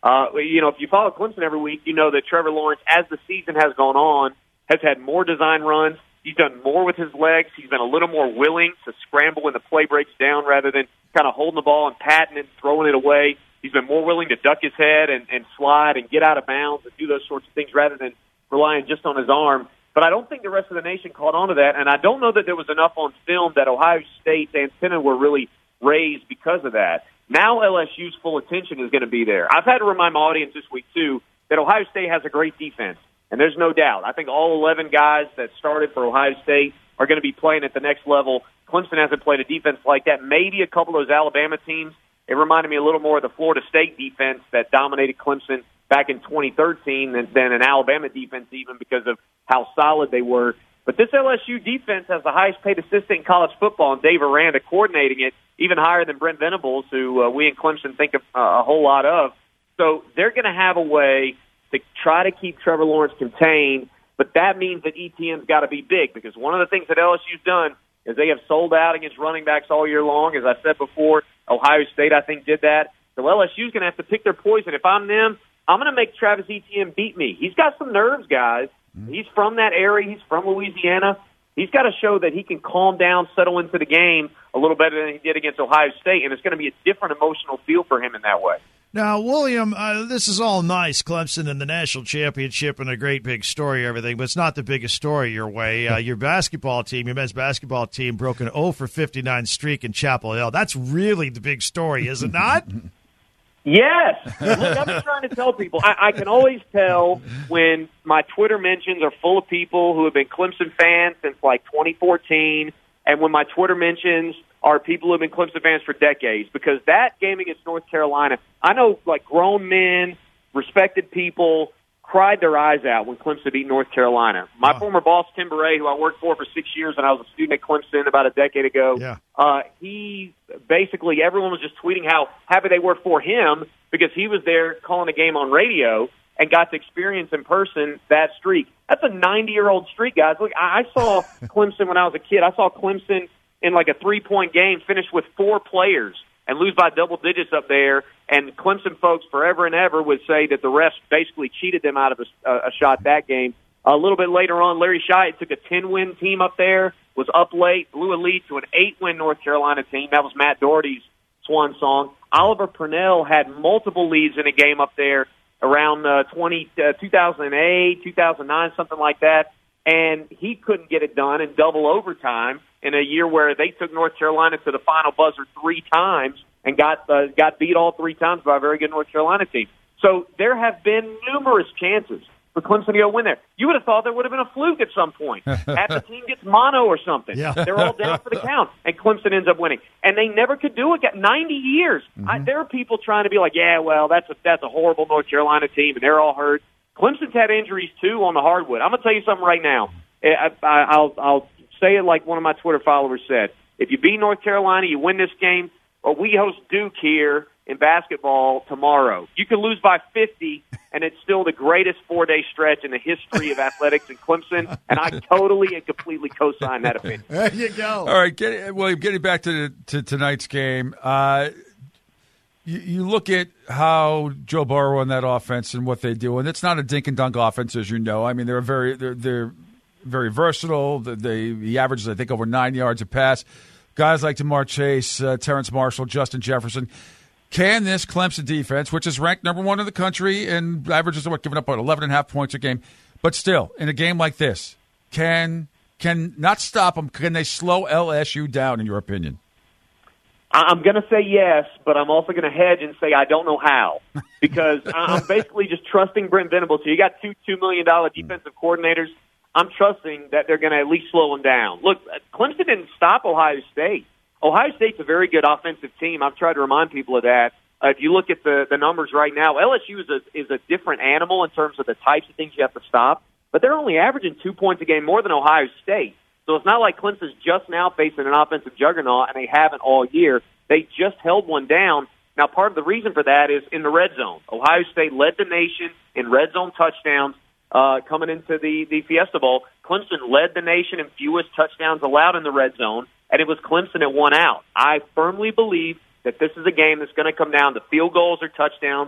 Uh, you know, if you follow Clemson every week, you know that Trevor Lawrence, as the season has gone on, has had more design runs. He's done more with his legs. He's been a little more willing to scramble when the play breaks down rather than kind of holding the ball and patting it and throwing it away. He's been more willing to duck his head and, and slide and get out of bounds and do those sorts of things rather than relying just on his arm. But I don't think the rest of the nation caught on to that, and I don't know that there was enough on film that Ohio State's antenna were really raised because of that. Now L S U's full attention is going to be there. I've had to remind my audience this week, too, that Ohio State has a great defense, and there's no doubt. I think all eleven guys that started for Ohio State are going to be playing at the next level. Clemson hasn't played a defense like that. Maybe a couple of those Alabama teams. It reminded me a little more of the Florida State defense that dominated Clemson back in twenty thirteen than, than an Alabama defense even because of how solid they were. But this L S U defense has the highest paid assistant in college football, and Dave Aranda coordinating it, even higher than Brent Venables, who uh, we in Clemson think of, uh, a whole lot of. So they're going to have a way to try to keep Trevor Lawrence contained, but that means that E T N's got to be big, because one of the things that L S U's done is they have sold out against running backs all year long. As I said before, Ohio State, I think, did that. So L S U's going to have to pick their poison. If I'm them, I'm going to make Travis Etienne beat me. He's got some nerves, guys. He's from that area. He's from Louisiana. He's got to show that he can calm down, settle into the game a little better than he did against Ohio State, and it's going to be a different emotional feel for him in that way. Now, William, uh, this is all nice, Clemson and the national championship and a great big story, everything, but it's not the biggest story your way. Uh, your basketball team, your men's basketball team, broke an oh for fifty-nine streak in Chapel Hill. That's really the big story, is it not? Yes. Look, I've been trying to tell people. I, I can always tell when my Twitter mentions are full of people who have been Clemson fans since like twenty fourteen, and when my Twitter mentions are people who have been Clemson fans for decades, because that game against North Carolina, I know like grown men, respected people, cried their eyes out when Clemson beat North Carolina. My oh. former boss, Tim Beret, who I worked for for six years, and I was a student at Clemson about a decade ago, yeah. uh, he basically, everyone was just tweeting how happy they were for him because he was there calling a game on radio and got to experience in person that streak. That's a ninety-year-old streak, guys. Look, I saw Clemson when I was a kid. I saw Clemson in like a three-point game finish with four players and lose by double digits up there, and Clemson folks forever and ever would say that the refs basically cheated them out of a, a shot that game. A little bit later on, Larry Shyatt took a ten-win team up there, was up late, blew a lead to an eight-win North Carolina team. That was Matt Doherty's swan song. Oliver Purnell had multiple leads in a game up there around uh, twenty, uh, two thousand eight, two thousand nine, something like that, and he couldn't get it done in double overtime in a year where they took North Carolina to the final buzzer three times and got uh, got beat all three times by a very good North Carolina team. So there have been numerous chances for Clemson to go win there. You would have thought there would have been a fluke at some point. Half the team gets mono or something. Yeah. They're all down for the count, and Clemson ends up winning. And they never could do it. Got ninety years. Mm-hmm. I, there are people trying to be like, yeah, well, that's a, that's a horrible North Carolina team, and they're all hurt. Clemson's had injuries, too, on the hardwood. I'm going to tell you something right now. I, I, I'll, I'll say it like one of my Twitter followers said. If you beat North Carolina, you win this game, or we host Duke here in basketball tomorrow. You can lose by fifty, and it's still the greatest four-day stretch in the history of athletics in Clemson, and I totally and completely co-sign that opinion. There you go. All right, get, William, getting back to, the, to tonight's game, uh, you, you look at how Joe Burrow and that offense and what they do, and it's not a dink-and-dunk offense, as you know. I mean, they're very they're, they're very versatile. They, he averages, I think, over nine yards a pass. Guys like Jamar Chase, uh, Terrence Marshall, Justin Jefferson. Can this Clemson defense, which is ranked number one in the country and averages, what, giving up about eleven and a half points a game, but still, in a game like this, can can not stop them? Can they slow L S U down, in your opinion? I'm going to say yes, but I'm also going to hedge and say I don't know how, because I'm basically just trusting Brent Venables. So you got two two million dollars defensive coordinators. I'm trusting that they're going to at least slow them down. Look, Clemson didn't stop Ohio State. Ohio State's a very good offensive team. I've tried to remind people of that. Uh, if you look at the, the numbers right now, L S U is a, is a different animal in terms of the types of things you have to stop, but they're only averaging two points a game more than Ohio State. So it's not like Clemson's just now facing an offensive juggernaut, and they haven't all year. They just held one down. Now, part of the reason for that is in the red zone. Ohio State led the nation in red zone touchdowns uh, coming into the, the Fiesta Bowl. Clemson led the nation in fewest touchdowns allowed in the red zone, and it was Clemson that won out. I firmly believe that this is a game that's going to come down to field goals or touchdowns.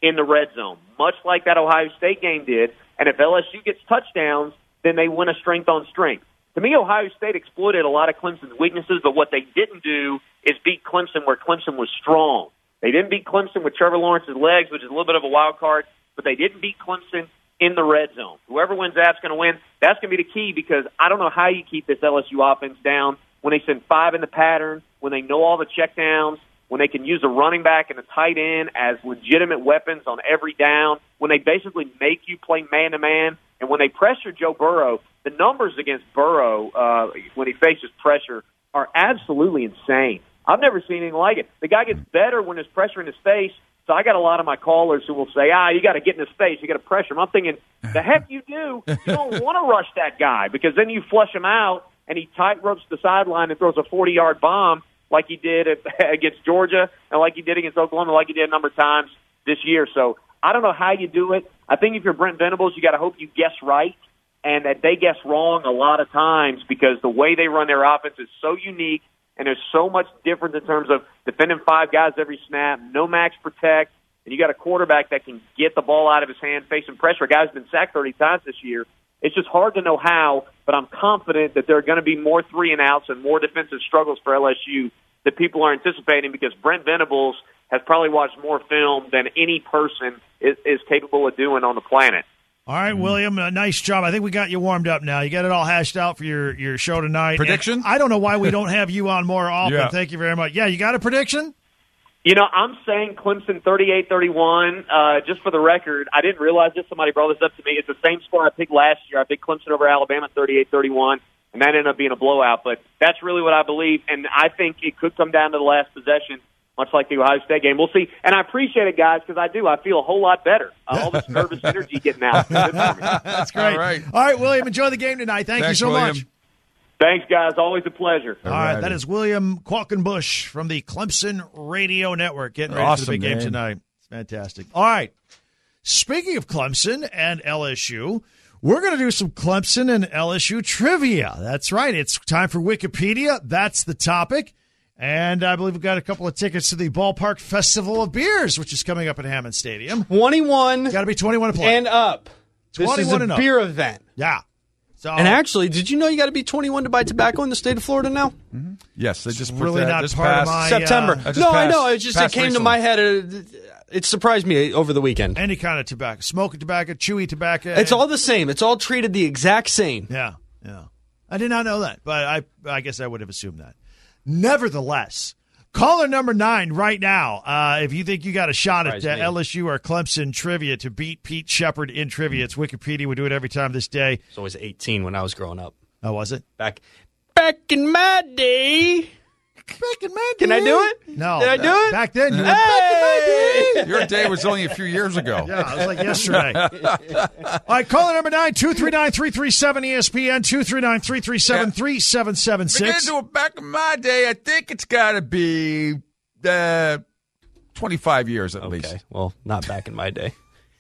in the red zone, much like that Ohio State game did. And if L S U gets touchdowns, then they win a strength on strength. To me, Ohio State exploited a lot of Clemson's weaknesses, but what they didn't do is beat Clemson where Clemson was strong. They didn't beat Clemson with Trevor Lawrence's legs, which is a little bit of a wild card, but they didn't beat Clemson in the red zone. Whoever wins that's going to win. That's going to be the key, because I don't know how you keep this L S U offense down when they send five in the pattern, when they know all the checkdowns, when they can use a running back and a tight end as legitimate weapons on every down, when they basically make you play man-to-man, and when they pressure Joe Burrow. The numbers against Burrow uh, when he faces pressure are absolutely insane. I've never seen anything like it. The guy gets better when there's pressure in his face. So I got a lot of my callers who will say, ah, you got to get in his face. You got to pressure him. I'm thinking, the heck you do. You don't want to rush that guy, because then you flush him out and he tight ropes the sideline and throws a forty-yard bomb like he did at, against Georgia and like he did against Oklahoma, like he did a number of times this year. So I don't know how you do it. I think if you're Brent Venables, you got to hope you guess right, and that they guess wrong a lot of times, because the way they run their offense is so unique, and there's so much difference in terms of defending five guys every snap, no max protect, and you got a quarterback that can get the ball out of his hand, facing pressure. A guy's been sacked thirty times this year. It's just hard to know how, but I'm confident that there are going to be more three and outs and more defensive struggles for L S U that people are anticipating, because Brent Venables has probably watched more film than any person is, is capable of doing on the planet. All right, William, uh, nice job. I think we got you warmed up now. You got it all hashed out for your, your show tonight. Prediction? And I don't know why we don't have you on more often. Yeah. Thank you very much. Yeah, you got a prediction? You know, I'm saying Clemson thirty-eight thirty-one. Uh, just for the record, I didn't realize this. Somebody brought this up to me. It's the same score I picked last year. I picked Clemson over Alabama thirty-eight thirty-one, and that ended up being a blowout. But that's really what I believe, and I think it could come down to the last possession, much like the Ohio State game. We'll see. And I appreciate it, guys, because I do. I feel a whole lot better. Uh, all this nervous energy getting out. That's great. All right. All right, William, enjoy the game tonight. Thank Thanks, you so William. much. Thanks, guys. Always a pleasure. All right, that is William Qualkenbush from the Clemson Radio Network getting ready Awesome, for the big game man. tonight. It's fantastic. All right, speaking of Clemson and L S U, we're going to do some Clemson and L S U trivia. That's right. It's time for Wikipedia. That's the topic. And I believe we've got a couple of tickets to the Ballpark Festival of Beers, which is coming up at Hammond Stadium. twenty-one Got to be twenty-one to play. and up. This is twenty-one a and up. beer event. Yeah. So And actually, did you know you got to be twenty-one to buy tobacco in the state of Florida now? Yes, they just put really that not this part of past- my- September. uh, I just no, I passed- know. It just it passed came to recently. my head. It, it surprised me over the weekend. any kind of tobacco, smoking tobacco, chewy tobacco. It's all the same. It's all treated the exact same. Yeah, yeah. I did not know that, but I I guess I would have assumed that. Nevertheless, caller number nine right now, uh, if you think you got a shot at uh, Surprise me. L S U or Clemson trivia to beat Pete Shepard in trivia, it's Wikipedia. We do it every time this day. It's always eighteen when I was growing up. Oh, was it? Back back in my day. Back in my day. Can I do it? No. Did I do it? Back then, you were Hey! back in my day. Your day was only a few years ago. Yeah, it was like yesterday. All right, caller number nine, two three nine, three three seven E S P N, two three nine, three three seven, three seven seven If we're gonna six. do it back in my day, I think it's got to be uh, twenty-five years at Okay. least. Well, not back in my day.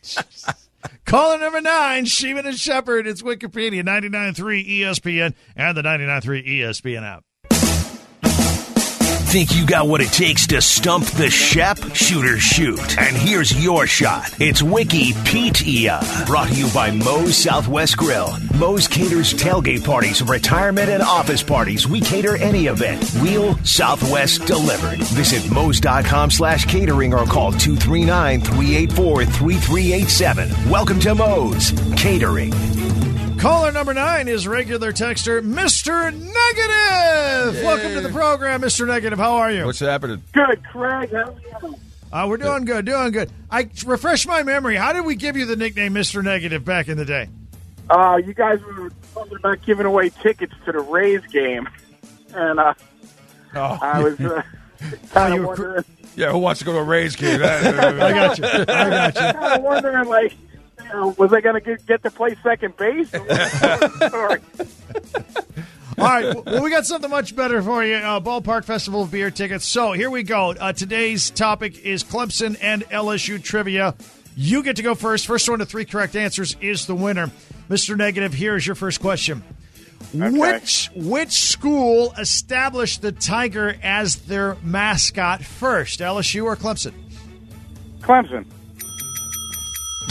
Caller number nine, Sheeman and Shepard. It's Wikipedia, ninety-nine point three E S P N and the ninety-nine point three E S P N app. Think you got what it takes to stump the Shep? Shoot or shoot. And here's your shot. It's Wikipedia. Brought to you by Moe's Southwest Grill. Moe's caters tailgate parties, retirement, and office parties. We cater any event. Wheel Southwest delivered. Visit Moe's.com slash catering or call two three nine, three eight four, three three eight seven. Welcome to Moe's Catering. Caller number nine is regular texter, Mister Negative. Welcome to the program, Mister Negative. How are you? What's happening? Good, Craig. How are you? Uh, we're doing good, doing good. I refresh my memory. How did we give you the nickname Mister Negative back in the day? Uh, you guys were talking about giving away tickets to the Rays game, and uh, Oh, I was uh, kind you of were cr- wondering, yeah, who wants to go to a Rays game? I got you. I got you. kind of wondering, like, you know, was I going to get, get to play second base? Or Sorry. All right. Well, we got something much better for you. Uh, Ballpark Festival of Beer tickets. So here we go. Uh, today's topic is Clemson and L S U trivia. You get to go first. First one to three correct answers is the winner. Mister Negative, here is your first question. Which which school established the Tiger as their mascot first, L S U or Clemson? Clemson.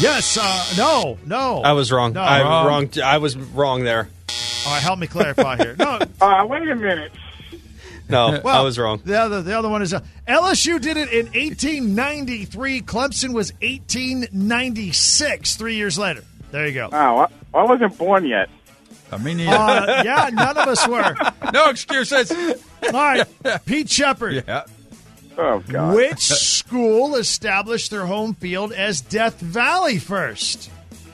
Yes. Uh, no. No. I was wrong. No. I Wrong. wrong. I was wrong there. All right, help me clarify here. No. Uh, wait a minute. No, Well, I was wrong. The other, the other one is uh, L S U did it in eighteen ninety-three. Clemson was eighteen ninety-six, three years later. There you go. Oh, I, I wasn't born yet. I mean, Uh, yeah, none of us were. no excuses. All right, Pete Shepard. Yeah. Oh, God. Which school established their home field as Death Valley first?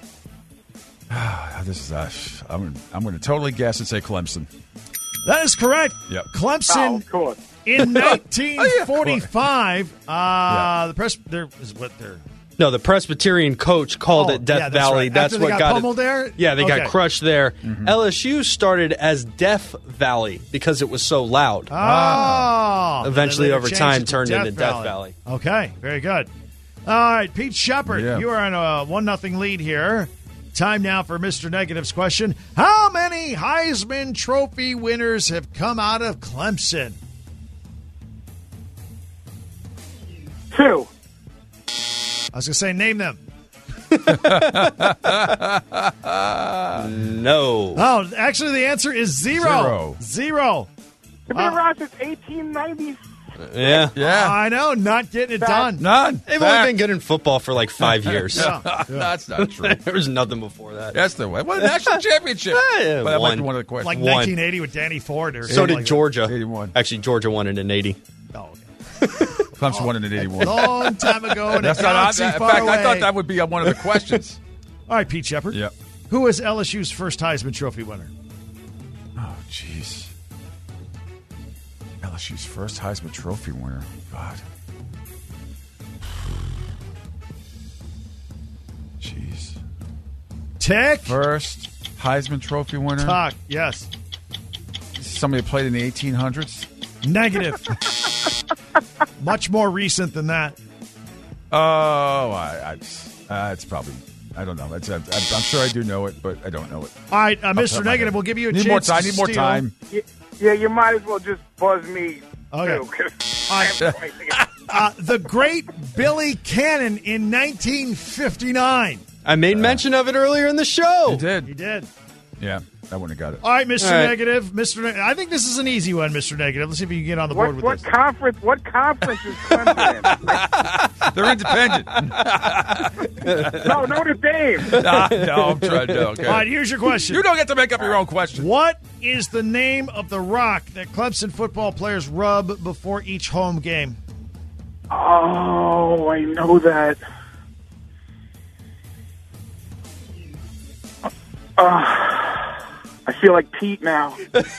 This is uh, I'm I'm going to totally guess and say Clemson. That is correct. Yep. Clemson Oh, of course. in nineteen forty-five. uh, Yeah. The press there is what they're. No, the Presbyterian coach called Oh, it Death yeah, that's Valley. right. That's After they what got got pummeled it. there? Yeah, they Okay. got crushed there. Mm-hmm. L S U started as Death Valley because it was so loud. Oh. Eventually, They later over changed time, it to turned into Death Valley. Okay, very good. All right, Pete Shepard, Yeah. you are on a one nothing lead here. Time now for Mister Negative's question. How many Heisman Trophy winners have come out of Clemson? Two. I was going to say, name them. No. Oh, actually, the answer is zero. Zero. Zero. It's been around since eighteen ninety. Yeah. Yeah. I know, not getting it done. None. They've Fact. only been good in football for like five years. Yeah. That's not true. There was nothing before that. That's the way. What a national championship. Yeah, but that might one. be one of the questions. Like One. nineteen eighty with Danny Ford. Or So something did like Georgia. eighty-one. Actually, Georgia won it in eighty. that. Oh, okay. Clemson won it in eighty-one. Long time ago in a That's not. galaxy In far fact, away. I thought that would be one of the questions. All right, Pete Shepard. Yep. Who was L S U's first Heisman Trophy winner? Oh, jeez. L S U's first Heisman Trophy winner. God. Jeez. Tick. First Heisman Trophy winner. Tuck. Yes. Somebody that played in the eighteen hundreds. Negative. Much more recent than that. Oh, I, I, uh, it's probably. I don't know. It's, I'm, I'm sure I do know it, but I don't know it. All right, uh, Off Mister the top of my Negative, head. we'll give you a need chance more time. to Need more steal. time. Yeah, yeah, you might as well just buzz me. Okay. Too, 'cause All I right. have no idea. Uh, the great Billy Cannon in nineteen fifty-nine. I made mention of it earlier in the show. You did. He did. Yeah, I wouldn't have got it. All right, Mister All right. Negative. Mister Ne- I think this is an easy one, Mister Negative. Let's see if you can get on the board What, with what this. conference? What conference is Clemson They're independent. in? No, Notre Dame. nah, no, I'm trying to. Okay. All right, here's your question. You don't get to make up your own question. What is the name of the rock that Clemson football players rub before each home game? Oh, I know that. Uh, I feel like Pete now.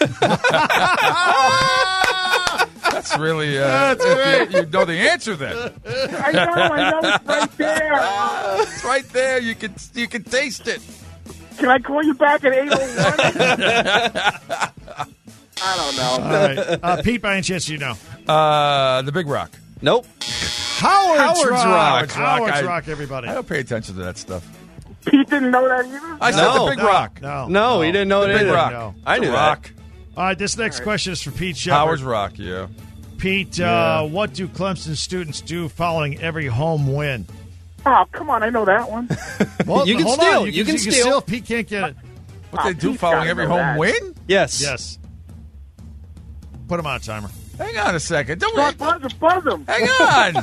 That's really. Uh, That's if great. You, you know the answer then. I know, I know, it's right there. It's right there. You can you can taste it. Can I call you back at eight oh one? I don't know. All right. Uh, Pete, by any chance, do you know? Uh, the Big Rock. Nope. Howard's, Howard's Rock. Rock. Howard's Rock, I- Rock, everybody. I don't pay attention to that stuff. Pete didn't know that either? I said No. the Big No, Rock. No. No, he didn't know The it Big either. Rock. No. I The knew Rock. All right, this next question is for Pete Shepard. Howard's Rock. Yeah. Pete, Yeah. uh, what do Clemson students do following every home win? Oh, come on, I know that one. Well, You can hold steal. On. You, You can, can you steal. steal. Pete can't get it. What Oh, they do Pete's following gotta every know home that. win? Yes. Yes. Put him on a timer. Hang on a second. Don't Buzz, we? buzz him, buzz him. Hang on.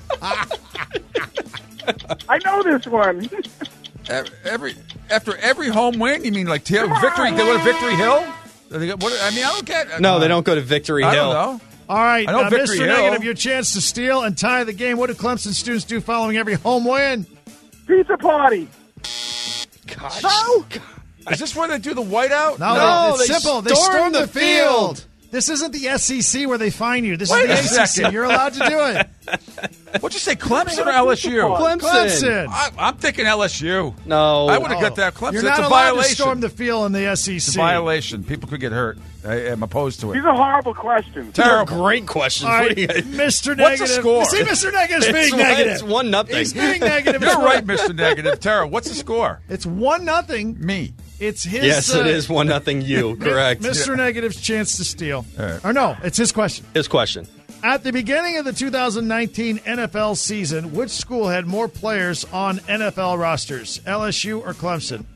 I know this one. every after every home win, you mean like t- victory? They go to Victory Hill? Do they go- what, I mean, I don't get. No, they don't go to Victory I Hill. don't know. All right, I know uh, Victory Mister Hill. Negative, your chance to steal and tie the game. What do Clemson students do following every home win? Pizza party. Gosh. No. Is this where they do the whiteout? No, No, it's they simple. They storm storm the the field. field. This isn't the S E C where they fine you. This Wait is a the A C C. second. You're allowed to do it. What'd you say, Clemson or L S U? Clemson. Clemson. I, I'm thinking L S U. No. I would have Oh. got that. Clemson. You're It's not a allowed to violation. storm the field in the S E C. It's a violation. People could get hurt. I am opposed to it. These are horrible questions. They're Terrible. great questions. All What right, do you- Mister What's the Negative. score? See, Mister Negative's It's being one- negative. It's one nothing. He's being negative. You're It's right, one- Mister Negative. Tara, what's the score? It's one nothing. Me. It's his. Yes, uh, it is one nothing. You correct. Mister Negative's chance to steal. All right. Or no, it's his question. His question. At the beginning of the two thousand nineteen N F L season, which school had more players on N F L rosters, L S U or Clemson?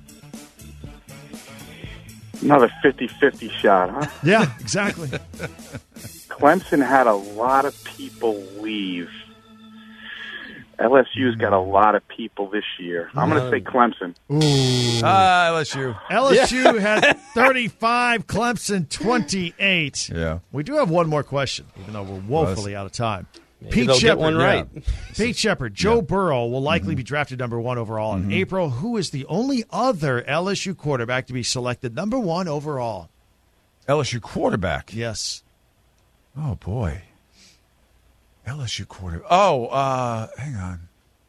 Another fifty-fifty shot, huh? Yeah, exactly. Clemson had a lot of people leave. L S U's got a lot of people this year. I'm going to say Clemson. Ooh. Ah, L S U. L S U yeah. had thirty-five, Clemson twenty-eight. Yeah. We do have one more question, even though we're woefully out of time. Maybe Pete they'll get Shepard, one right. Yeah. Pete Shepard, Joe Yeah. Burrow will likely Mm-hmm. be drafted number one overall in Mm-hmm. April. Who is the only other L S U quarterback to be selected number one overall? L S U quarterback. Yes. Oh, boy. L S U quarterback. Oh, uh, hang on.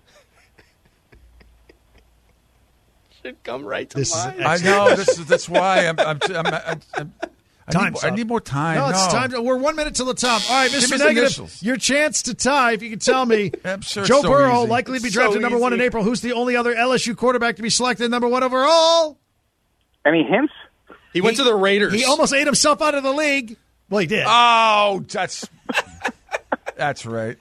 Should come right to This is mind. I know. This is, that's why I'm. I'm, I'm, I'm, I'm I, need, Time's more- I up. need more time. No, it's No. time. To, we're one minute till the top. All right, Give Mister me the Negative, initials. your chance to tie. If you can tell me, I'm sure it's Joe so Burrow easy. likely to be So drafted number one in easy. April. Who's the only other L S U quarterback to be selected number one overall? Any hints? He went to the Raiders. He almost ate himself out of the league. Well, he did. Oh, that's that's right.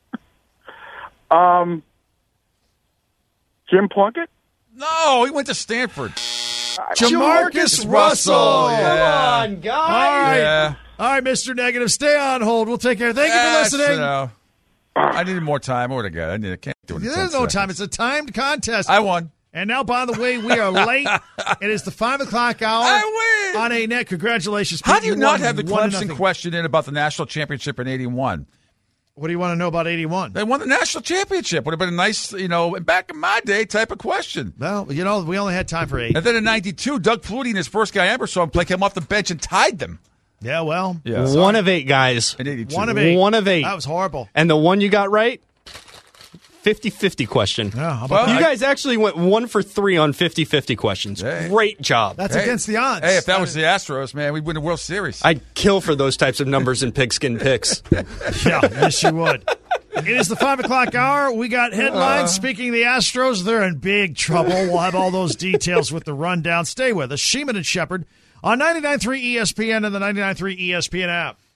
Um, Jim Plunkett? No, he went to Stanford. Jamarcus Russell. Yeah. Come on, All guys. right. Yeah. All right, Mister Negative, stay on hold. We'll take care. Thank you for Yes, listening. you know. I needed more time. I would have got it. I, need, I can't do it in ten There's no seconds. time. It's a timed contest. I won. And now, by the way, we are late. It is the five o'clock hour. I win. On a net. Congratulations. How Pete. do you won not have the one to Clemson nothing. question in about the national championship in eighty-one? What do you want to know about eighty-one? They won the national championship. Would have been a nice, you know, back in my day type of question. Well, you know, we only had time for eight. And then in ninety-two, Doug Flutie and his first guy ever saw him play, came off the bench and tied them. Yeah, well, Yeah. One of eight, guys. In eighty-two. one of eight. One of eight. That was horrible. And the one you got right, fifty-fifty question. Yeah, how about Well, that? You I- guys actually went one for three on fifty-fifty questions. Hey. Great job. That's Hey. against the odds. Hey, if that was the Astros, man, we'd win the World Series. I'd kill for those types of numbers in pigskin picks. Yeah, yes, you would. It is the five o'clock hour. We got headlines. Speaking of the Astros, they're in big trouble. We'll have all those details with the rundown. Stay with us. Sheeman and Shepherd on ninety-nine point three E S P N and the ninety-nine point three E S P N app.